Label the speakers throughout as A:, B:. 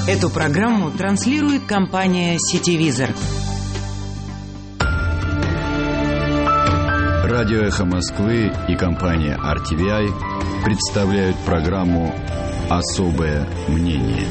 A: Эту программу транслирует компания «Сетевизор».
B: Радио «Эхо Москвы» и компания RTVI представляют программу «Особое мнение».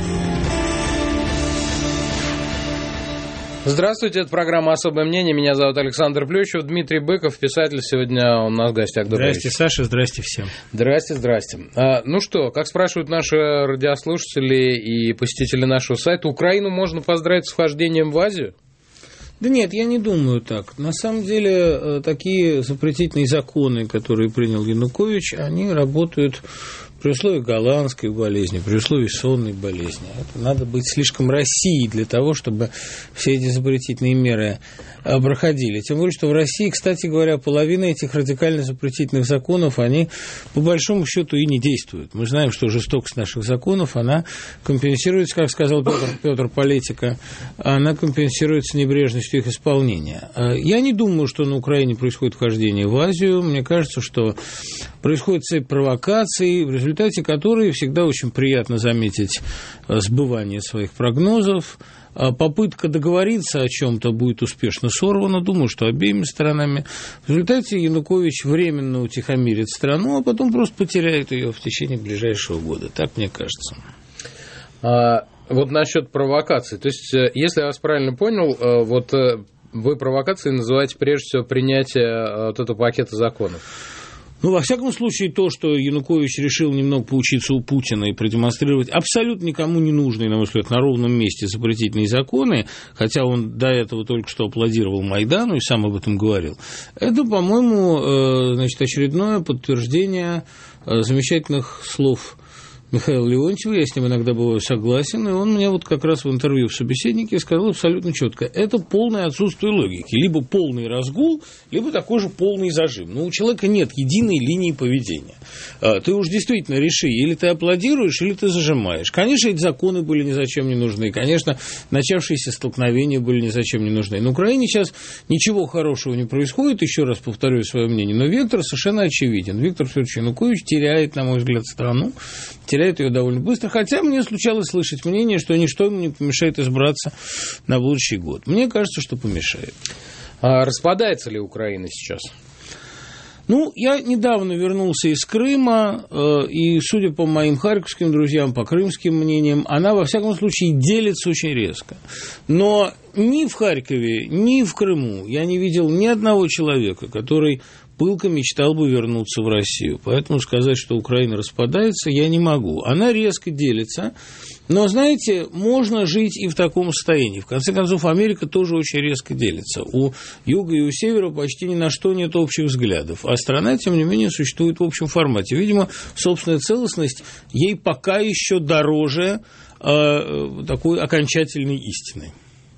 C: Здравствуйте, это программа «Особое мнение». Меня зовут Александр Плющев, Дмитрий Быков, писатель. Сегодня у нас в гостях.
D: Здрасте, Саша, здрасте всем.
C: Здрасте. Ну что, как спрашивают наши радиослушатели и посетители нашего сайта, Украину можно поздравить с вхождением в Азию?
D: Да нет, я не думаю так. На самом деле, такие запретительные законы, которые принял Янукович, они работают при условии голландской болезни, при условии сонной болезни. Это надо быть слишком Россией для того, чтобы все эти запретительные меры проходили. Тем более, что в России, кстати говоря, половина этих радикально запретительных законов, они по большому счету и не действуют. Мы знаем, что жестокость наших законов, она компенсируется, как сказал Петр Политика, она компенсируется небрежностью их исполнения. Я не думаю, что на Украине происходит вхождение в Азию. Мне кажется, что происходит цепь провокаций, в результате которой всегда очень приятно заметить сбывание своих прогнозов. Попытка договориться о чем-то будет успешно сорвана, думаю, что обеими сторонами. В результате Янукович временно утихомирит страну, а потом просто потеряет ее в течение ближайшего года. Так мне кажется.
C: Вот насчет провокаций. То есть, если я вас правильно понял, вот вы провокацией называете прежде всего принятие вот этого пакета законов.
D: Ну, во всяком случае, то, что Янукович решил немного поучиться у Путина и продемонстрировать абсолютно никому не нужные, на мой взгляд, на ровном месте запретительные законы, хотя он до этого только что аплодировал Майдану и сам об этом говорил, это, по-моему, значит, очередное подтверждение замечательных слов Михаила Леонтьева, я с ним иногда бываю согласен, и он мне вот как раз в интервью в «Собеседнике» сказал абсолютно четко: это полное отсутствие логики, либо полный разгул, либо такой же полный зажим. Но у человека нет единой линии поведения. Ты уж действительно реши, или ты аплодируешь, или ты зажимаешь. Конечно, эти законы были ни зачем не нужны, конечно, начавшиеся столкновения были ни зачем не нужны. На Украине сейчас ничего хорошего не происходит, еще раз повторю свое мнение, но вектор совершенно очевиден. Виктор Федорович Янукович теряет, на мой взгляд, страну, теряет ее довольно быстро, хотя мне случалось слышать мнение, что ничто ему не помешает избраться на будущий год. Мне кажется, что помешает.
C: А распадается ли Украина сейчас?
D: Ну, я недавно вернулся из Крыма, и, судя по моим харьковским друзьям, по крымским мнениям, она, во всяком случае, делится очень резко. Но ни в Харькове, ни в Крыму я не видел ни одного человека, который пылко мечтал бы вернуться в Россию. Поэтому сказать, что Украина распадается, я не могу. Она резко делится, но, знаете, можно жить и в таком состоянии. В конце концов, Америка тоже очень резко делится. У юга и у севера почти ни на что нет общих взглядов. А страна, тем не менее, существует в общем формате. Видимо, собственная целостность ей пока еще дороже такой окончательной истины.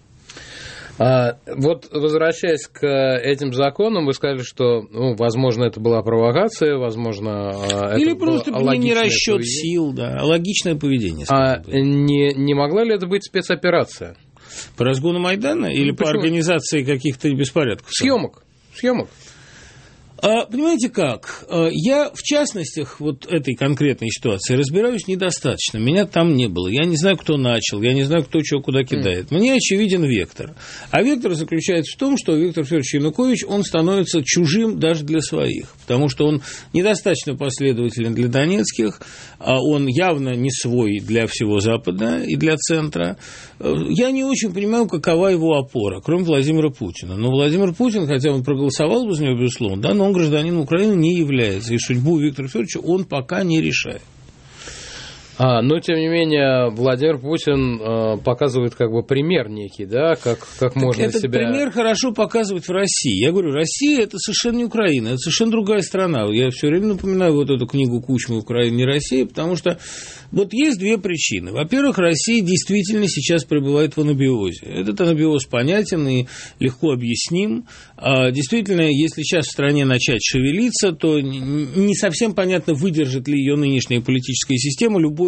C: Вот, возвращаясь к этим законам, вы сказали, что, ну, возможно, это была провокация, возможно, это
D: или просто не расчет
C: поведение.
D: Сил, да, а логичное поведение.
C: Не могла ли это быть спецоперация?
D: По разгону Майдана или по организации каких-то беспорядков?
C: Съемок.
D: Понимаете как? Я в частностях вот этой конкретной ситуации разбираюсь недостаточно. Меня там не было. Я не знаю, кто начал, я не знаю, кто чего куда кидает. Мне очевиден вектор. А вектор заключается в том, что Виктор Федорович Янукович, он становится чужим даже для своих. Потому что он недостаточно последователен для донецких, а он явно не свой для всего Запада и для центра. Я не очень понимаю, какова его опора, кроме Владимира Путина. Но Владимир Путин, хотя он проголосовал бы за него, безусловно, да, но он гражданином Украины не является, и судьбу Виктора Федоровича он пока не решает.
C: Но, тем не менее, Владимир Путин показывает как бы пример некий, да, как можно
D: этот
C: себя...
D: Этот пример хорошо показывает в России. Я говорю, Россия – это совершенно не Украина, это совершенно другая страна. Я все время напоминаю вот эту книгу Кучмы «Украина не Россия», потому что вот есть две причины. Во-первых, Россия действительно сейчас пребывает в анабиозе. Этот анабиоз понятен и легко объясним. Действительно, если сейчас в стране начать шевелиться, то не совсем понятно, выдержит ли ее нынешняя политическая система любую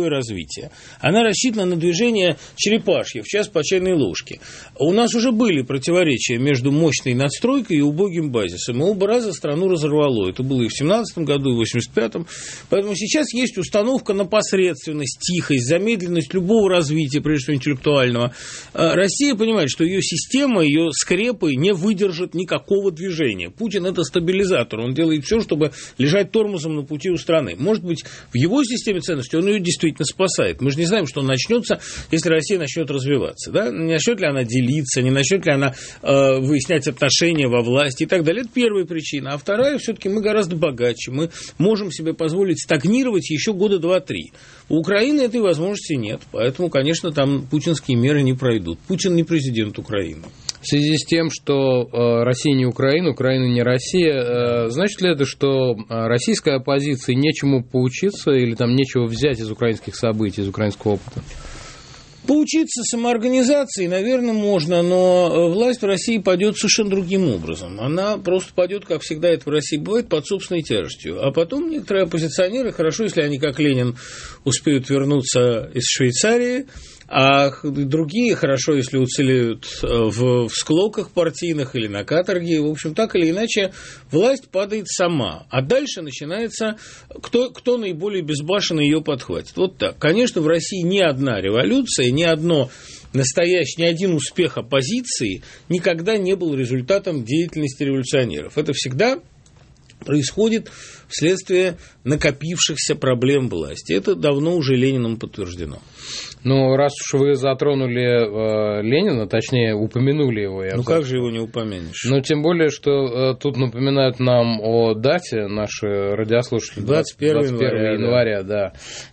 D: такое развитие. Она рассчитана на движение черепашье в час по чайной ложке. У нас уже были противоречия между мощной надстройкой и убогим базисом. И оба раза страну разорвало. Это было и в 1917 году, и в 1985. Поэтому сейчас есть установка на посредственность, тихость, замедленность любого развития, прежде всего интеллектуального. Россия понимает, что ее система, ее скрепы не выдержат никакого движения. Путин – это стабилизатор. Он делает все, чтобы лежать тормозом на пути у страны. Может быть, в его системе ценностей он ее действительно спасает. Мы же не знаем, что начнется, если Россия начнет развиваться. Да? Не начнет ли она делиться, не начнет ли она выяснять отношения во власти и так далее. Это первая причина. А вторая, все-таки мы гораздо богаче. Мы можем себе позволить стагнировать еще года 2-3. У Украины этой возможности нет. Поэтому, конечно, там путинские меры не пройдут. Путин не президент Украины.
C: В связи с тем, что Россия не Украина, Украина не Россия, значит ли это, что российской оппозиции нечему поучиться или там нечего взять из украинских событий, из украинского опыта?
D: Поучиться самоорганизации, наверное, можно, но власть в России пойдет совершенно другим образом. Она просто пойдет, как всегда это в России бывает, под собственной тяжестью. А потом некоторые оппозиционеры, хорошо, если они, как Ленин, успеют вернуться из Швейцарии, а другие хорошо, если уцелеют в склоках партийных или на каторге. В общем, так или иначе, власть падает сама. А дальше начинается, кто наиболее безбашенно ее подхватит. Вот так. Конечно, в России ни одна революция, ни один успех оппозиции никогда не был результатом деятельности революционеров. Это всегда происходит вследствие накопившихся проблем власти. Это давно уже Лениным подтверждено.
C: Ну, раз уж вы затронули Ленина, точнее, упомянули его.
D: Как же его не упомянешь?
C: Ну, тем более, что тут напоминают нам о дате наши радиослушатели.
D: 21
C: января, да.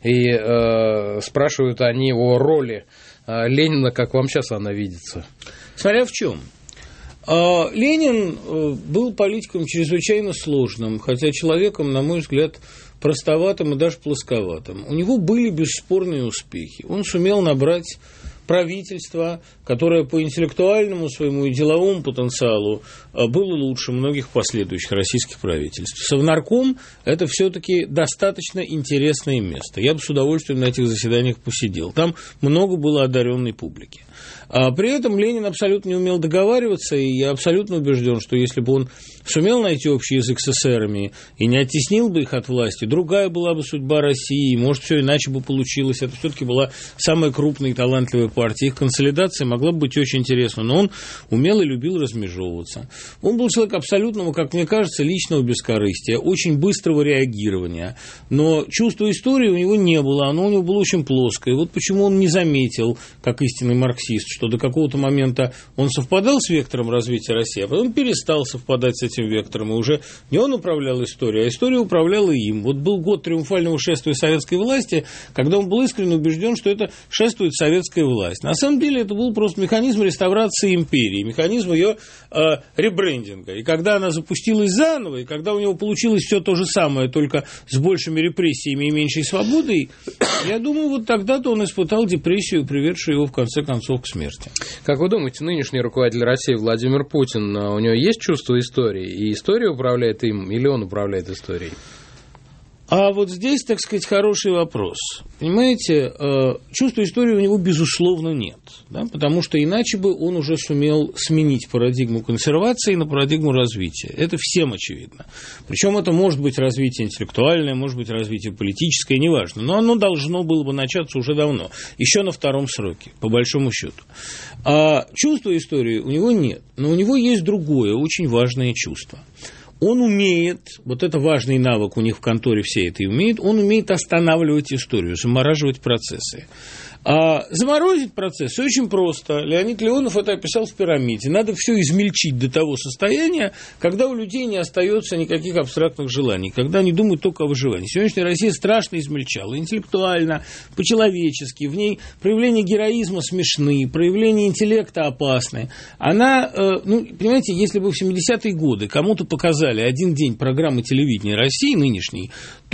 C: И спрашивают они о роли Ленина, как вам сейчас она видится?
D: Смотря в чем. Ленин был политиком чрезвычайно сложным, хотя человеком, на мой взгляд, простоватым и даже плосковатым. У него были бесспорные успехи. Он сумел набрать правительство, которое по интеллектуальному своему и деловому потенциалу было лучше многих последующих российских правительств. Совнарком – это все-таки достаточно интересное место. Я бы с удовольствием на этих заседаниях посидел. Там много было одаренной публики. А при этом Ленин абсолютно не умел договариваться, и я абсолютно убежден, что если бы он сумел найти общий язык с эсерами и не оттеснил бы их от власти, другая была бы судьба России, может, все иначе бы получилось. Это все-таки была самая крупная и талантливая партия. Их консолидация могла бы быть очень интересна, но он умел и любил размежевываться. Он был человек абсолютного, как мне кажется, личного бескорыстия, очень быстрого реагирования, но чувства истории у него не было, оно у него было очень плоское. Вот почему он не заметил, как истинный марксист, что до какого-то момента он совпадал с вектором развития России, а потом перестал совпадать с этим вектором, и уже не он управлял историей, а история управляла им. Вот был год триумфального шествия советской власти, когда он был искренне убежден, что это шествует советская власть. На самом деле это был просто механизм реставрации империи, механизм ее ребрендинга. И когда она запустилась заново, и когда у него получилось все то же самое, только с большими репрессиями и меньшей свободой, я думаю, вот тогда-то он испытал депрессию, приведшую его в конце концов к смерти.
C: Как вы думаете, нынешний руководитель России Владимир Путин, у него есть чувство истории? И история управляет им, или он управляет историей?
D: А вот здесь, так сказать, хороший вопрос. Понимаете, чувства истории у него, безусловно, нет. Да? Потому что иначе бы он уже сумел сменить парадигму консервации на парадигму развития. Это всем очевидно. Причем это может быть развитие интеллектуальное, может быть развитие политическое, неважно. Но оно должно было бы начаться уже давно. Еще на втором сроке, по большому счету. А чувства истории у него нет. Но у него есть другое, очень важное чувство. Он умеет, вот это важный навык у них в конторе все это и умеет, он умеет останавливать историю, замораживать процессы. А заморозить процессы очень просто. Леонид Леонов это описал в «Пирамиде». Надо все измельчить до того состояния, когда у людей не остается никаких абстрактных желаний, когда они думают только о выживании. Сегодняшняя Россия страшно измельчала, интеллектуально, по-человечески. В ней проявления героизма смешны, проявления интеллекта опасны. Она, понимаете, если бы в 70-е годы кому-то показали один день программы телевидения России нынешней, то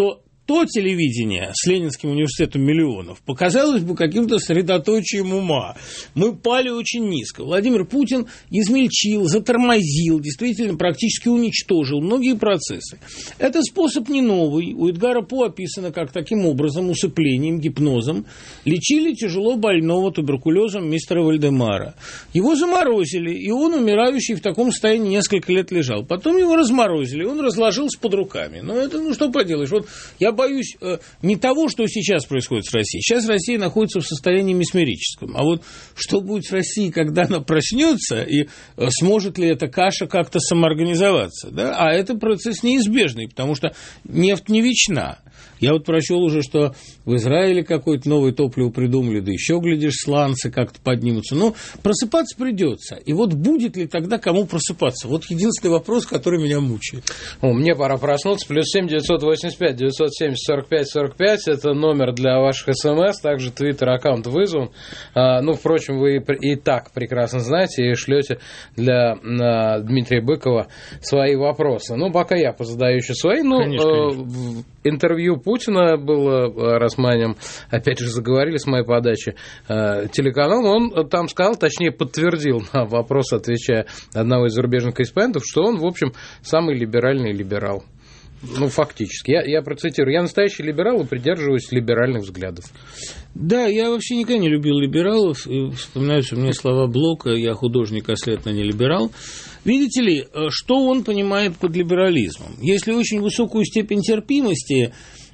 D: то телевидение с Ленинским университетом миллионов показалось бы каким-то средоточием ума. Мы пали очень низко. Владимир Путин измельчил, затормозил, действительно практически уничтожил многие процессы. Это способ не новый. У Эдгара По описано, как таким образом, усыплением, гипнозом, лечили тяжело больного туберкулезом мистера Вальдемара. Его заморозили, и он, умирающий, в таком состоянии несколько лет лежал. Потом его разморозили, он разложился под руками. Но это, что поделаешь. Вот я боюсь не того, что сейчас происходит с Россией. Сейчас Россия находится в состоянии месмерическом. А вот что будет с Россией, когда она проснется, и сможет ли эта каша как-то самоорганизоваться? Да? А это процесс неизбежный, потому что нефть не вечна. Я вот прочел уже, что в Израиле какое-то новое топливо придумали, да еще, глядишь, сланцы как-то поднимутся. Но просыпаться придется. И вот будет ли тогда кому просыпаться? Вот единственный вопрос, который меня мучает.
C: Мне пора проснуться. +7 985 970 45 45. Это номер для ваших СМС. Также твиттер-аккаунт вызван. Впрочем, вы и так прекрасно знаете и шлете для Дмитрия Быкова свои вопросы. Пока я позадаю еще свои. Конечно. Интервью Путина было, раз мы о нем, опять же, заговорили с моей подачи, телеканал, он там сказал, точнее, подтвердил на вопрос, отвечая одного из зарубежных корреспондентов, что он, в общем, самый либеральный либерал. Фактически. Я процитирую. Я настоящий либерал и придерживаюсь либеральных взглядов.
D: Да, я вообще никогда не любил либералов. И вспоминаются мне слова Блока: я художник, а следовательно, не либерал. Видите ли, что он понимает под либерализмом? Если очень высокую степень терпимости,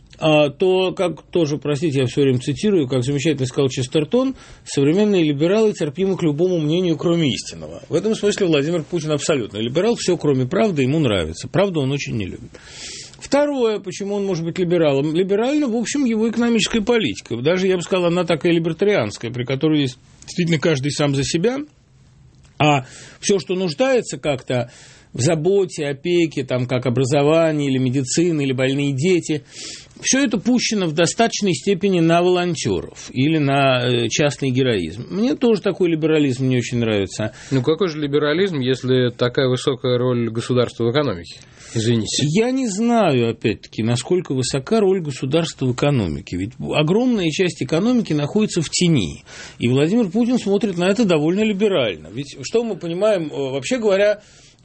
D: то, как тоже, простите, я все время цитирую, как замечательно сказал Честертон, современные либералы терпимы к любому мнению, кроме истинного. В этом смысле Владимир Путин абсолютно либерал, все кроме правды ему нравится. Правду он очень не любит. Второе, почему он может быть либералом. Либерально, в общем, его экономическая политика. Даже, я бы сказал, она такая либертарианская, при которой действительно каждый сам за себя, а все, что нуждается как-то в заботе, опеке, там, как образование или медицина, или больные дети, все это пущено в достаточной степени на волонтеров или на частный героизм. Мне тоже такой либерализм не очень нравится.
C: Какой же либерализм, если такая высокая роль государства в экономике? Извините.
D: Я не знаю, опять-таки, насколько высока роль государства в экономике. Ведь огромная часть экономики находится в тени. И Владимир Путин смотрит на это довольно либерально. Ведь что мы понимаем, вообще говоря,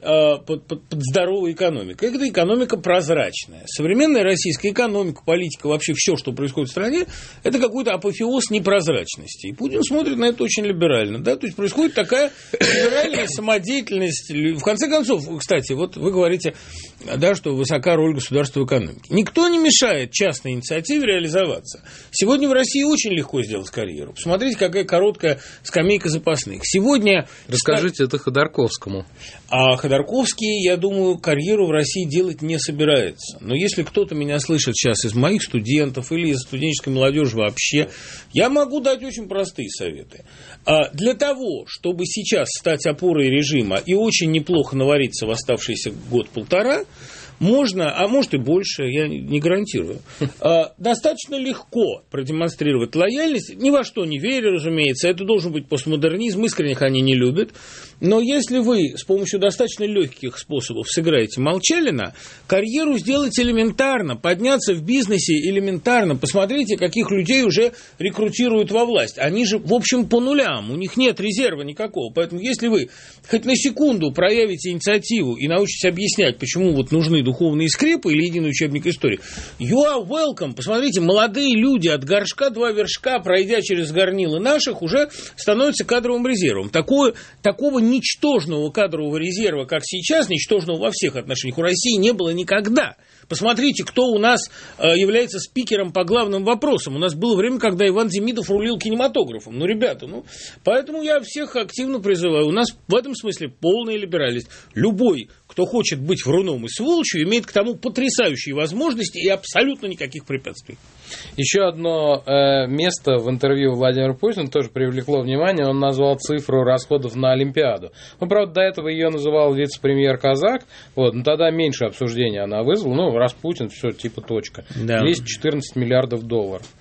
D: под здоровой экономикой? Это экономика прозрачная. Современная российская экономика, политика, вообще все, что происходит в стране, это какой-то апофеоз непрозрачности. И Путин смотрит на это очень либерально. Да? То есть происходит такая либеральная самодеятельность. В конце концов, кстати, вот вы говорите, да, что высока роль государства в экономике. Никто не мешает частной инициативе реализоваться. Сегодня в России очень легко сделать карьеру. Посмотрите, какая короткая скамейка запасных. Сегодня...
C: Расскажите это Ходорковскому.
D: А Ходорковский, я думаю, карьеру в России делать не собирается. Но если кто-то меня слышит сейчас из моих студентов или из студенческой молодежи вообще, я могу дать очень простые советы. Для того, чтобы сейчас стать опорой режима и очень неплохо навариться в оставшийся год-полтора, можно, а может и больше, я не гарантирую, достаточно легко продемонстрировать лояльность, ни во что не веря, разумеется, это должен быть постмодернизм, искренних они не любят, но если вы с помощью достаточно легких способов сыграете Молчалина, карьеру сделать элементарно, подняться в бизнесе элементарно, посмотрите, каких людей уже рекрутируют во власть, они же, в общем, по нулям, у них нет резерва никакого, поэтому если вы хоть на секунду проявите инициативу и научитесь объяснять, почему вот нужны духовные скрепы или единый учебник истории. You are welcome. Посмотрите, молодые люди от горшка два вершка, пройдя через горнилы наших, уже становятся кадровым резервом. Такого ничтожного кадрового резерва, как сейчас, ничтожного во всех отношениях, у России не было никогда. Посмотрите, кто у нас является спикером по главным вопросам. У нас было время, когда Иван Демидов рулил кинематографом. Ребята, поэтому я всех активно призываю. У нас в этом смысле полная либеральность. Любой, кто хочет быть вруном и сволочью, имеет к тому потрясающие возможности и абсолютно никаких препятствий.
C: Еще одно место в интервью Владимира Путина тоже привлекло внимание. Он назвал цифру расходов на Олимпиаду. Правда, до этого ее называл вице-премьер Казак. Но тогда меньше обсуждения она вызвала. Раз Путин, все, типа точка. Да. 214 миллиардов долларов.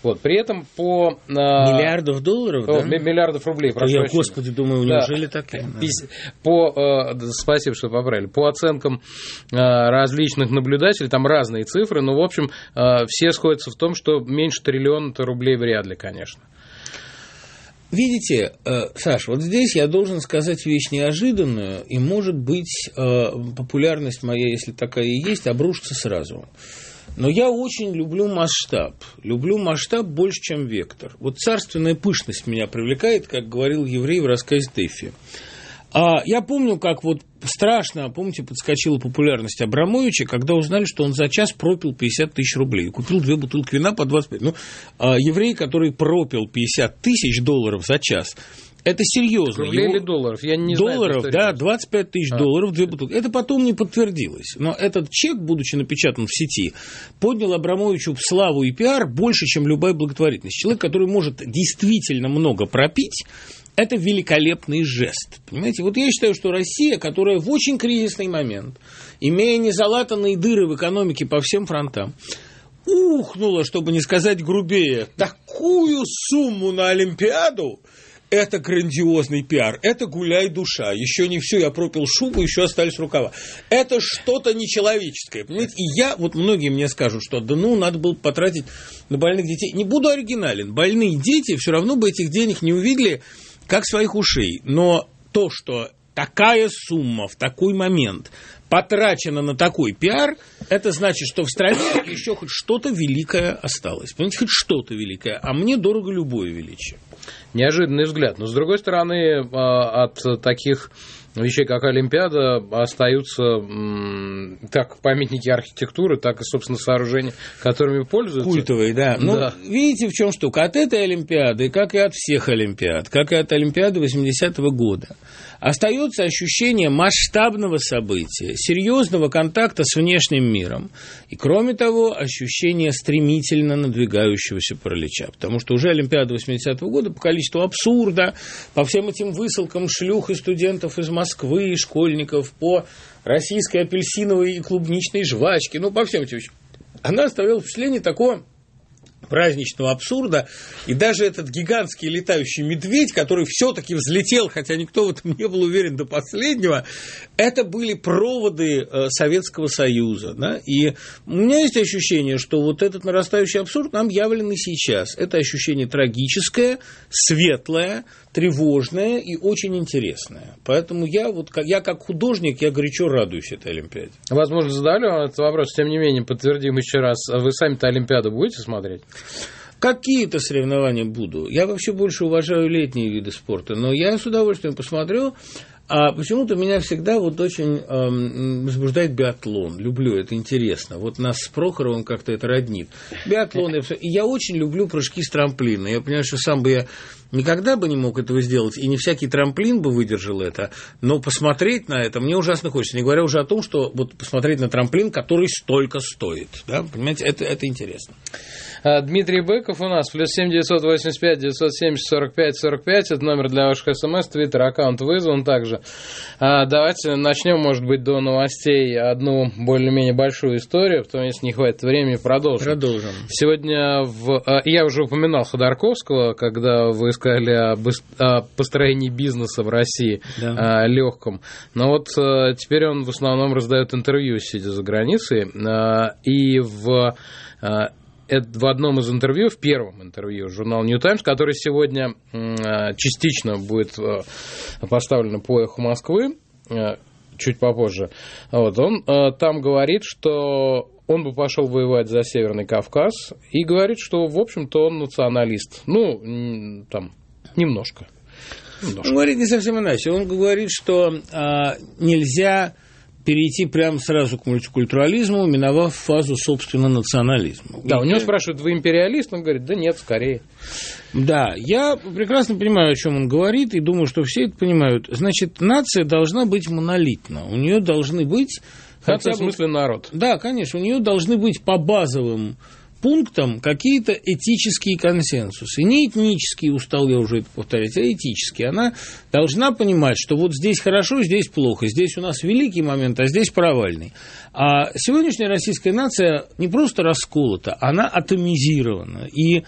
C: Вот, при этом по...
D: Миллиардов долларов, да?
C: Миллиардов рублей, прошу прощения.
D: Господи, думаю, неужели так?
C: Спасибо, что поправили. По оценкам различных наблюдателей, там разные цифры, но, в общем, все сходятся в том, что меньше триллиона рублей вряд ли, конечно.
D: Видите, Саш, вот здесь я должен сказать вещь неожиданную, и, может быть, популярность моя, если такая и есть, обрушится сразу. Но я очень люблю масштаб. Люблю масштаб больше, чем вектор. Вот царственная пышность меня привлекает, как говорил еврей в рассказе Тэффи. Я помню, как вот страшно, помните, подскочила популярность Абрамовича, когда узнали, что он за час пропил 50 тысяч рублей. Купил 2 бутылки вина по 25. Еврей, который пропил 50 тысяч долларов за час, это серьезно.
C: Рублей или долларов? Я не
D: долларов,
C: знаю.
D: Да, 25 тысяч долларов, 2 бутылки. Это потом не подтвердилось. Но этот чек, будучи напечатан в сети, поднял Абрамовичу в славу и пиар больше, чем любая благотворительность. Человек, который может действительно много пропить, это великолепный жест. Понимаете? Вот я считаю, что Россия, которая в очень кризисный момент, имея незалатанные дыры в экономике по всем фронтам, ухнула, чтобы не сказать грубее, такую сумму на Олимпиаду, это грандиозный пиар, это гуляй душа. Еще не все, я пропил шубу, еще остались рукава. Это что-то нечеловеческое, понимаете? И вот многие мне скажут, что надо было потратить на больных детей. Не буду оригинален, больные дети все равно бы этих денег не увидели, как своих ушей. Но то, что такая сумма в такой момент потрачена на такой пиар, это значит, что в стране еще хоть что-то великое осталось. Понимаете, хоть что-то великое. А мне дорого любое величие.
C: Неожиданный взгляд. Но, с другой стороны, от таких вещей, как Олимпиада, остаются как памятники архитектуры, так и, собственно, сооружения, которыми пользуются.
D: Культовые, да.
C: Да.
D: Видите, в чем штука? От этой Олимпиады, как и от всех Олимпиад, как и от Олимпиады 80-го года, остается ощущение масштабного события, серьезного контакта с внешним миром. И, кроме того, ощущение стремительно надвигающегося паралича. Потому что уже Олимпиада 80-го года по количеству абсурда, по всем этим высылкам шлюх и студентов из Москвы, и школьников, по российской апельсиновой и клубничной жвачке, по всем этим вещам, она оставляла впечатление такого праздничного абсурда, и даже этот гигантский летающий медведь, который все-таки взлетел, хотя никто в этом не был уверен до последнего, это были проводы Советского Союза. Да? И у меня есть ощущение, что вот этот нарастающий абсурд нам явлен и сейчас. Это ощущение трагическое, светлое, тревожное и очень интересное. Поэтому я как художник, я горячо радуюсь этой Олимпиаде.
C: Возможно, задали вам этот вопрос, тем не менее, подтвердим еще раз. Вы сами-то Олимпиаду будете смотреть?
D: Какие-то соревнования буду. Я вообще больше уважаю летние виды спорта, но я с удовольствием посмотрю. А почему-то меня всегда очень возбуждает биатлон. Люблю, это интересно. Вот нас с Прохоровым как-то это роднит. Биатлон, и я очень люблю прыжки с трамплина. Я понимаю, что сам бы я никогда бы не мог этого сделать, и не всякий трамплин бы выдержал это, но посмотреть на это мне ужасно хочется. Не говоря уже о том, что посмотреть на трамплин, который столько стоит. Да? Понимаете, это интересно.
C: Дмитрий Быков у нас, +7 985 970 45 45, это номер для ваших смс, твиттер, аккаунт вызван также. Давайте начнем, может быть, до новостей одну более-менее большую историю, потом, если не хватит времени, продолжим. Сегодня я уже упоминал Ходорковского, когда вы сказали о построении бизнеса в России, да, легком. Но вот теперь он в основном раздает интервью, сидя за границей, и в одном из интервью, в первом интервью журнала New Times, который сегодня частично будет поставлено по «Эху Москвы», чуть попозже, он там говорит, что он бы пошел воевать за Северный Кавказ, и говорит, что, в общем-то, он националист. Немножко.
D: Он говорит не совсем иначе. Он говорит, что нельзя перейти прямо сразу к мультикультурализму, миновав фазу, собственно, национализма.
C: Да, у него спрашивают, вы империалист? Он говорит, да нет, скорее.
D: Да, я прекрасно понимаю, о чем он говорит, и думаю, что все это понимают. Значит, нация должна быть монолитна. У нее должны быть...
C: В смысле народ.
D: Да, конечно, у нее должны быть по базовым пунктам какие-то этические консенсусы. Не этнические, устал я уже это повторять, а этические. Она должна понимать, что вот здесь хорошо, здесь плохо, здесь у нас великий момент, а здесь провальный. А сегодняшняя российская нация не просто расколота, она атомизирована. И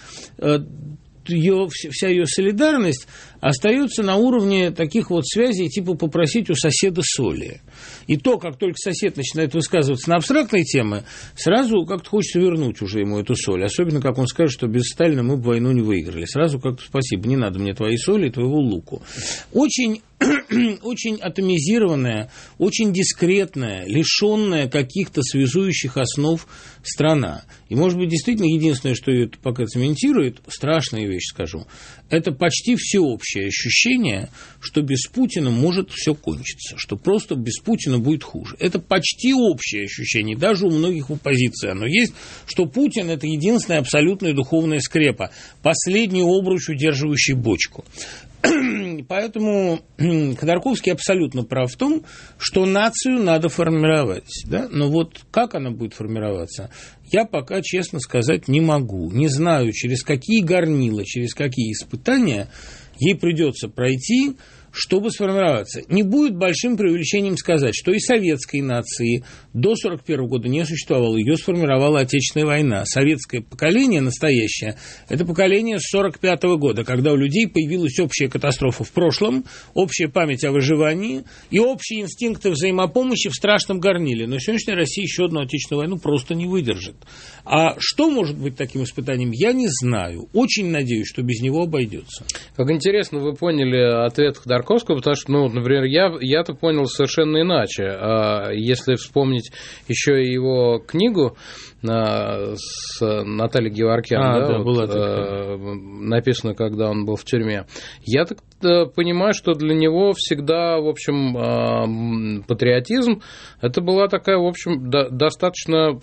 D: вся ее солидарность остается на уровне таких вот связей, типа попросить у соседа соли. И то, как только сосед начинает высказываться на абстрактные темы, сразу как-то хочется вернуть уже ему эту соль. Особенно, как он скажет, что без Сталина мы бы войну не выиграли. Сразу как-то спасибо, не надо мне твоей соли и твоего луку. Очень атомизированная, очень дискретная, лишенная каких-то связующих основ страна. И, может быть, действительно, единственное, что ее пока цементирует, страшная вещь скажу, это почти всеобщее ощущение, что без Путина может все кончиться, что просто без Путина будет хуже. Это почти общее ощущение, даже у многих в оппозиции оно есть, что Путин – это единственная абсолютная духовная скрепа, последний обруч, удерживающий бочку. Поэтому Ходорковский абсолютно прав в том, что нацию надо формировать. Да? Но вот как она будет формироваться, я пока, честно сказать, не могу. Не знаю, через какие горнила, через какие испытания ей придется пройти, чтобы сформироваться. Не будет большим преувеличением сказать, что и советской нации до 1941 года не существовало. Ее сформировала Отечественная война. Советское поколение настоящее – это поколение с 1945 года, когда у людей появилась общая катастрофа в прошлом, общая память о выживании и общие инстинкты взаимопомощи в страшном горниле. Но сегодняшняя Россия еще одну Отечественную войну просто не выдержит. А что может быть таким испытанием, я не знаю. Очень надеюсь, что без него обойдется.
C: Как интересно, вы поняли ответ Ходорковского, потому что, например, я-то понял совершенно иначе. Если вспомнить еще и его книгу с Натальей Геворкян, написанную, когда он был в тюрьме, я так понимаю, что для него всегда, в общем, патриотизм, это была такая, в общем, достаточно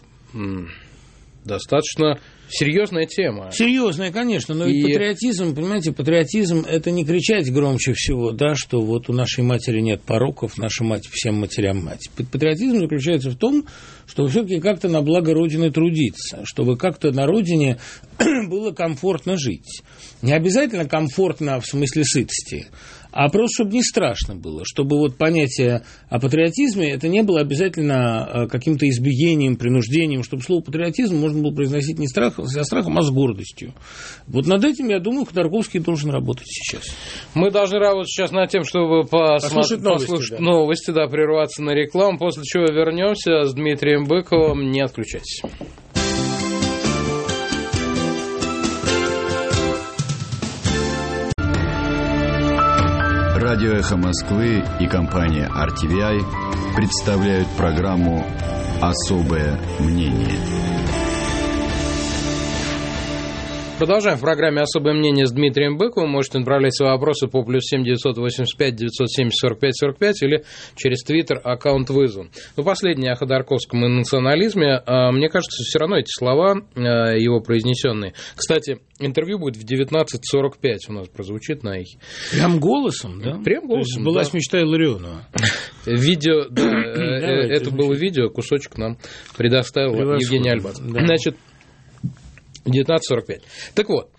C: серьезная тема.
D: Серьезная, конечно, но ведь патриотизм, понимаете, патриотизм – это не кричать громче всего, да, что вот у нашей матери нет пороков, наша мать всем матерям мать. Патриотизм заключается в том, чтобы все-таки как-то на благо Родины трудиться, чтобы как-то на Родине было комфортно жить. Не обязательно комфортно в смысле сытости, а просто чтобы не страшно было, чтобы вот понятие о патриотизме это не было обязательно каким-то избиением, принуждением, чтобы слово патриотизм можно было произносить не со страхом, а с гордостью. Вот над этим, я думаю, Ходорковский должен работать сейчас.
C: Мы должны работать сейчас над тем, чтобы послушать новости, прерваться на рекламу, после чего вернемся с Дмитрием Быковым. Не отключайтесь.
B: Радио «Эхо Москвы» и компания RTVI представляют программу «Особое мнение».
C: Продолжаем в программе «Особое мнение» с Дмитрием Быковым. Можете направлять свои вопросы по +7 985 970 45 45 или через Твиттер аккаунт «Вызван». Последнее о Ходорковском и национализме. Мне кажется, все равно эти слова, его произнесенные. Кстати, интервью будет в 19:45 у нас прозвучит на эхе.
D: Прям голосом, да?
C: Прям голосом,
D: была мечта Илларионова.
C: Видео, это было видео, кусочек нам предоставил Евгений Альбац. Значит, 19:45. Так вот,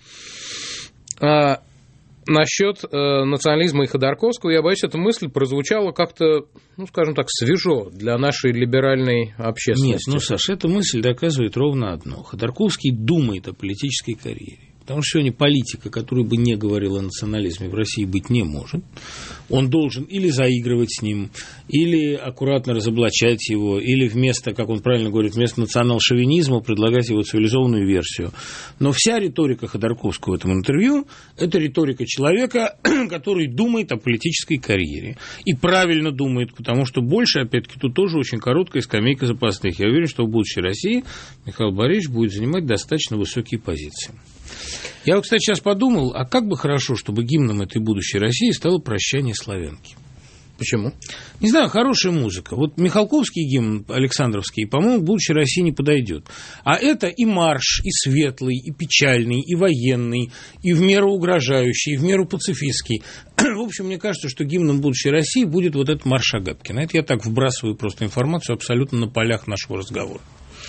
C: насчет национализма и Ходорковского, я боюсь, эта мысль прозвучала как-то, скажем так, свежо для нашей либеральной общественности.
D: Нет, Саша, эта мысль доказывает ровно одно. Ходорковский думает о политической карьере. Потому что сегодня политика, который бы не говорил о национализме, в России быть не может. Он должен или заигрывать с ним, или аккуратно разоблачать его, или вместо, как он правильно говорит, вместо национал-шовинизма предлагать его цивилизованную версию. Но вся риторика Ходорковского в этом интервью – это риторика человека, который думает о политической карьере. И правильно думает, потому что больше, опять-таки, тут тоже очень короткая скамейка запасных. Я уверен, что в будущей России Михаил Борисович будет занимать достаточно высокие позиции. Я, кстати, сейчас подумал, а как бы хорошо, чтобы гимном этой будущей России стало «Прощание славянки».
C: Почему?
D: Не знаю, хорошая музыка. Вот Михалковский гимн Александровский, по-моему, к будущей России не подойдет. А это и марш, и светлый, и печальный, и военный, и в меру угрожающий, и в меру пацифистский. В общем, мне кажется, что гимном будущей России будет вот этот марш Агапкина. Это я так вбрасываю просто информацию абсолютно на полях нашего разговора.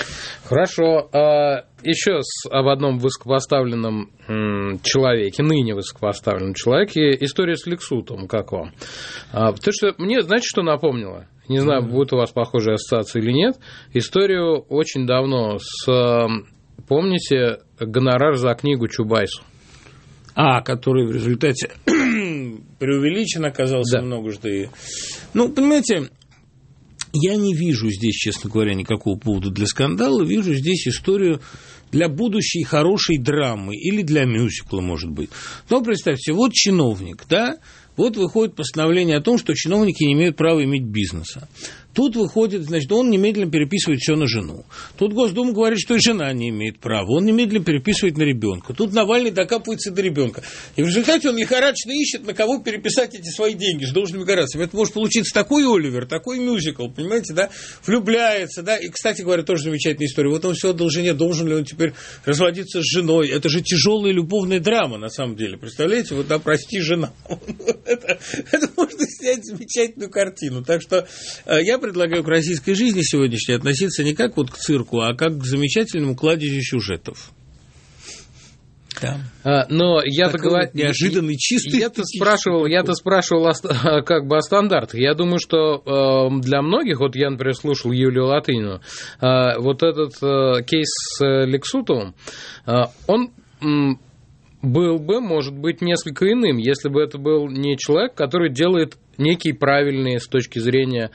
C: Хорошо. Еще об одном высокопоставленном человеке, ныне высокопоставленном человеке, история с Лексутом, как вам? Потому что мне, знаете, что напомнило? Не знаю, будет у вас похожая ассоциация или нет. Историю очень давно помните, гонорар за книгу Чубайсу?
D: Который в результате преувеличен оказался многожды. Понимаете, я не вижу здесь, честно говоря, никакого повода для скандала. Вижу здесь историю для будущей хорошей драмы или для мюзикла, может быть. Но представьте, вот чиновник, да, вот выходит постановление о том, что чиновники не имеют права иметь бизнеса. Тут выходит, значит, он немедленно переписывает все на жену. Тут Госдума говорит, что и жена не имеет права. Он немедленно переписывает на ребенка. Тут Навальный докапывается до ребенка. И в результате он лихорадочно ищет, на кого переписать эти свои деньги с должными гарантиями. Это может получиться такой Оливер, такой мюзикл, понимаете, да? Влюбляется, да? И, кстати говоря, тоже замечательная история. Вот он все отдал жене, должен ли он теперь разводиться с женой? Это же тяжелая любовная драма, на самом деле. Представляете? Вот, да, прости, жена. Это можно снять замечательную картину. Так что я предлагаю к российской жизни сегодняшней относиться не как вот к цирку, а как к замечательному кладезю сюжетов. Да.
C: Но я-то говорю,
D: неожиданный, чистый.
C: Я-то спрашивал как бы о стандартах. Я думаю, что для многих, вот я, например, слушал Юлию Латынину, вот этот кейс с Лексутовым, он был бы, может быть, несколько иным, если бы это был не человек, который делает некие правильные с точки зрения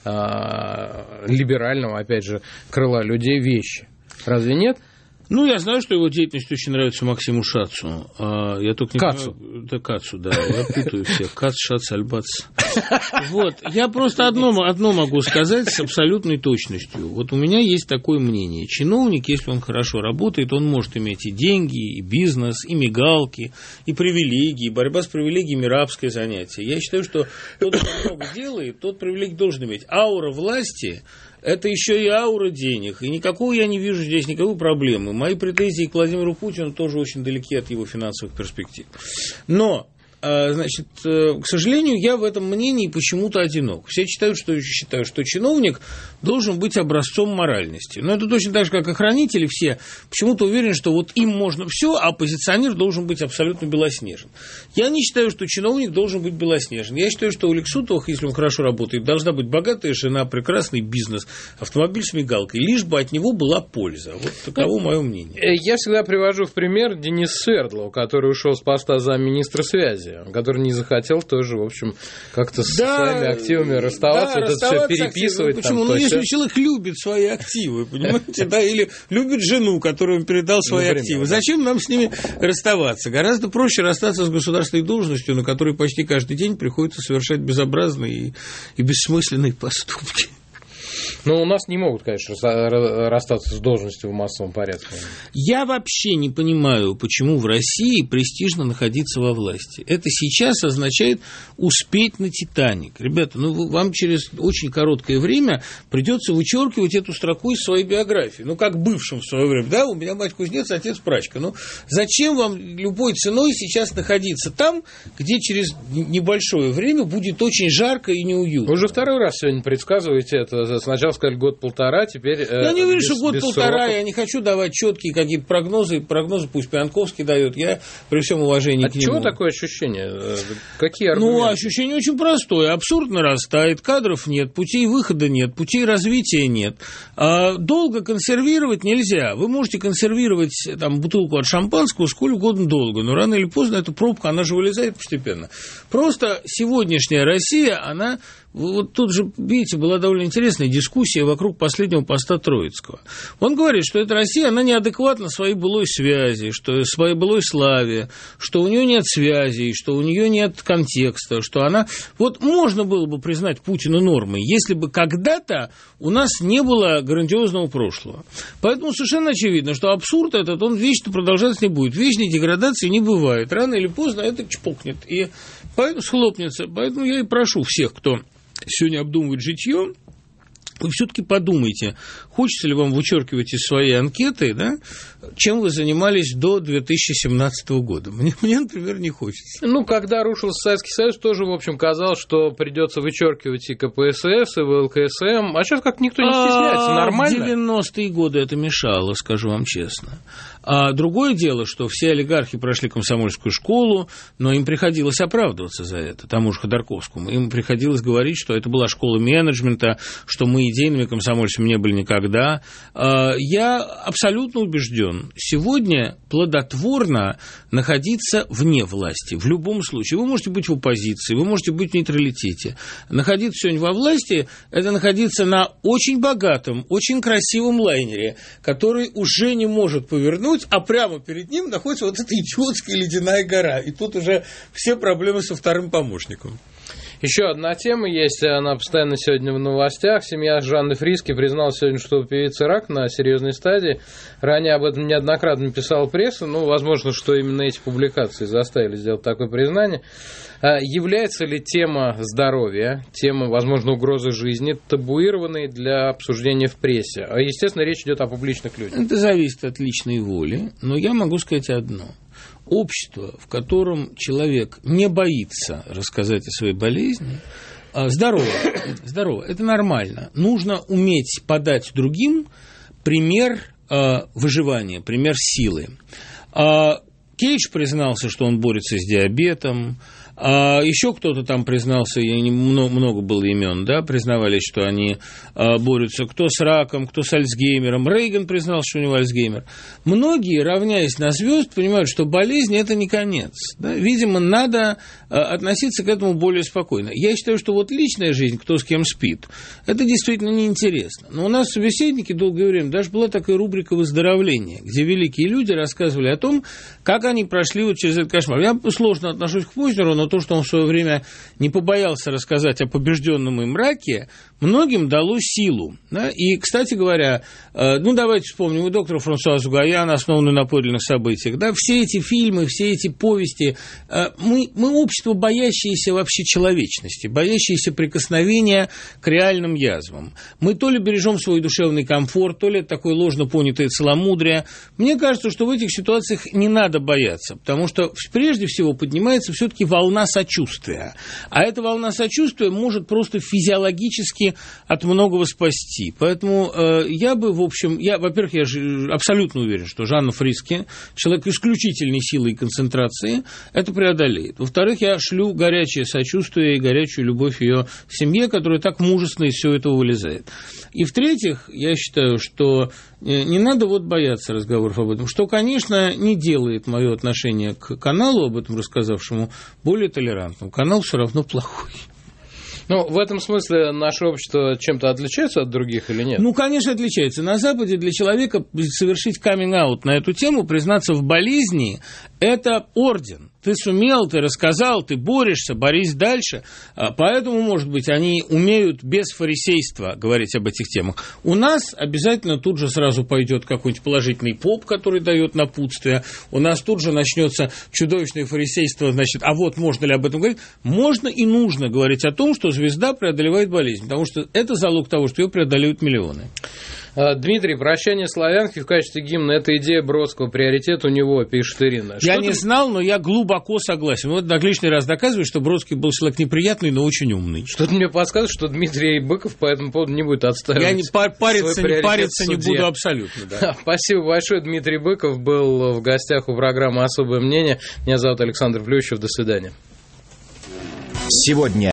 C: либерального, опять же, крыла людей вещи. Разве нет?
D: Я знаю, что его деятельность очень нравится Максиму Шацу. Я только не
C: Кацу.
D: Да, Кацу, да. Я путаю всех. Кац, Шац, Альбац. Вот. Я просто одно могу сказать с абсолютной точностью. Вот у меня есть такое мнение. Чиновник, если он хорошо работает, он может иметь и деньги, и бизнес, и мигалки, и привилегии. Борьба с привилегиями – рабское занятие. Я считаю, что тот, кто много делает, тот привилегий должен иметь. Аура власти – это еще и аура денег, и никакого я не вижу здесь никакой проблемы. Мои претензии к Владимиру Путину тоже очень далеки от его финансовых перспектив. Но, значит, к сожалению, я в этом мнении почему-то одинок. Все считают, что чиновник должен быть образцом моральности. Но это точно так же, как охранители все почему-то уверены, что вот им можно все, а оппозиционер должен быть абсолютно белоснежен. Я не считаю, что чиновник должен быть белоснежен. Я считаю, что у Лексутовых, если он хорошо работает, должна быть богатая жена, прекрасный бизнес, автомобиль с мигалкой, лишь бы от него была польза. Вот таково мое мнение.
C: Я всегда привожу в пример Дениса Свердлова, который ушел с поста замминистра связи, который не захотел тоже, в общем, как-то с своими активами расставаться, вот это все переписывать.
D: Почему? Если человек любит свои активы, понимаете, да, или любит жену, которой он передал свои активы, зачем нам с ними расставаться? Гораздо проще расстаться с государственной должностью, на которой почти каждый день приходится совершать безобразные и бессмысленные поступки.
C: Но у нас не могут, конечно, расстаться с должностью в массовом порядке.
D: Я вообще не понимаю, почему в России престижно находиться во власти. Это сейчас означает успеть на «Титаник». Ребята, вам через очень короткое время придется вычеркивать эту строку из своей биографии. Как бывшим в свое время. Да, у меня мать кузнец, отец прачка. Зачем вам любой ценой сейчас находиться там, где через небольшое время будет очень жарко и неуютно?
C: Вы уже второй раз сегодня предсказываете это. Сначала сказали год-полтора, теперь...
D: Я не уверен, что год-полтора, я не хочу давать четкие какие-то прогнозы. Прогнозы пусть Пьянковский дает, я при всем уважении к нему.
C: Чего такое ощущение? Какие аргументы?
D: Ощущение очень простое. Абсурд нарастает, кадров нет, путей выхода нет, путей развития нет. Долго консервировать нельзя. Вы можете консервировать бутылку от шампанского сколь угодно долго, но рано или поздно эта пробка, она же вылезает постепенно. Просто сегодняшняя Россия, она... Вот тут же, видите, была довольно интересная дискуссия вокруг последнего поста Троицкого. Он говорит, что эта Россия, она неадекватна своей былой связи, что своей былой славе, что у нее нет связей, что у нее нет контекста, что она... Вот можно было бы признать Путина нормой, если бы когда-то у нас не было грандиозного прошлого. Поэтому совершенно очевидно, что абсурд этот, он вечно продолжаться не будет. Вечной деградации не бывает. Рано или поздно это чпокнет и поэтому схлопнется. Поэтому я и прошу всех, кто сегодня обдумывает житье, вы все-таки подумайте, хочется ли вам вычеркивать из своей анкеты, да, чем вы занимались до 2017 года. Мне, например, не хочется.
C: Ну, когда рушился Советский Союз, тоже, в общем, казалось, что придется вычеркивать и КПСС, и ВЛКСМ. А сейчас как никто не стесняется, нормально.
D: В 90-е годы это мешало, скажу вам честно. А другое дело, что все олигархи прошли комсомольскую школу, но им приходилось оправдываться за это, тому же Ходорковскому. Им приходилось говорить, что это была школа менеджмента, что мы идейными комсомольцами не были никогда. Я абсолютно убежден, сегодня плодотворно находиться вне власти, в любом случае. Вы можете быть в оппозиции, вы можете быть в нейтралитете. Находиться сегодня во власти – это находиться на очень богатом, очень красивом лайнере, который уже не может повернуть, а прямо перед ним находится вот эта идиотская ледяная гора. И тут уже все проблемы со вторым помощником.
C: Еще одна тема есть, она постоянно сегодня в новостях. Семья Жанны Фриске призналась сегодня, что у певицы рак на серьезной стадии. Ранее об этом неоднократно писала пресса, возможно, что именно эти публикации заставили сделать такое признание. Является ли тема здоровья, тема, возможно, угрозы жизни табуированной для обсуждения в прессе? Естественно, речь идет о публичных людях.
D: Это зависит от личной воли, но я могу сказать одно. Общество, в котором человек не боится рассказать о своей болезни, здорово, это нормально. Нужно уметь подать другим пример выживания, пример силы. Кейдж признался, что он борется с диабетом. Еще кто-то там признался, много было имен, да, признавались, что они борются, кто с раком, кто с Альцгеймером. Рейган признался, что у него Альцгеймер. Многие, равняясь на звезд, понимают, что болезнь – это не конец. Да? Видимо, надо относиться к этому более спокойно. Я считаю, что вот личная жизнь, кто с кем спит, это действительно неинтересно. Но у нас собеседники долгое время, даже была такая рубрика «Выздоровление», где великие люди рассказывали о том, как они прошли вот через этот кошмар. Я сложно отношусь к Познеру, но то, что он в свое время не побоялся рассказать о побежденном им раке, многим дало силу. Да? И, кстати говоря, давайте вспомним и доктора Франсуазу Гаян, основанную на подлинных событиях. Да? Все эти фильмы, все эти повести, мы общество, боящееся вообще человечности, боящееся прикосновения к реальным язвам. Мы то ли бережем свой душевный комфорт, то ли это такое ложно понятое целомудрие. Мне кажется, что в этих ситуациях не надо бояться, потому что прежде всего поднимается все-таки волна сочувствия. А эта волна сочувствия может просто физиологически от многого спасти. Поэтому во-первых, я же абсолютно уверен, что Жанна Фриске, человек исключительной силы и концентрации, это преодолеет. Во-вторых, я шлю горячее сочувствие и горячую любовь ее семье, которая так мужественно из всего этого вылезает. И в-третьих, я считаю, что не надо бояться разговоров об этом, что, конечно, не делает мое отношение к каналу, об этом рассказавшему, более толерантным. Канал все равно плохой.
C: В этом смысле наше общество чем-то отличается от других или нет?
D: Конечно, отличается. На Западе для человека совершить каминг-аут на эту тему, признаться в болезни, это орден. Ты сумел, ты рассказал, ты борешься, борись дальше. Поэтому, может быть, они умеют без фарисейства говорить об этих темах. У нас обязательно тут же сразу пойдет какой-нибудь положительный поп, который дает напутствие. У нас тут же начнется чудовищное фарисейство, можно ли об этом говорить? Можно и нужно говорить о том, что звезда преодолевает болезнь, потому что это залог того, что ее преодолеют миллионы.
C: Дмитрий, «Прощание славянки» в качестве гимна – это идея Бродского, приоритет у него, пишет Ирина.
D: Я не знал, но я глубоко согласен. лишний раз доказывает, что Бродский был человек неприятный, но очень умный.
C: Что-то мне подсказывает, что Дмитрий Быков по этому поводу не будет отстаивать.
D: Я париться не буду абсолютно. Да.
C: Спасибо большое. Дмитрий Быков был в гостях у программы «Особое мнение». Меня зовут Александр Плющев. До свидания.
B: Сегодня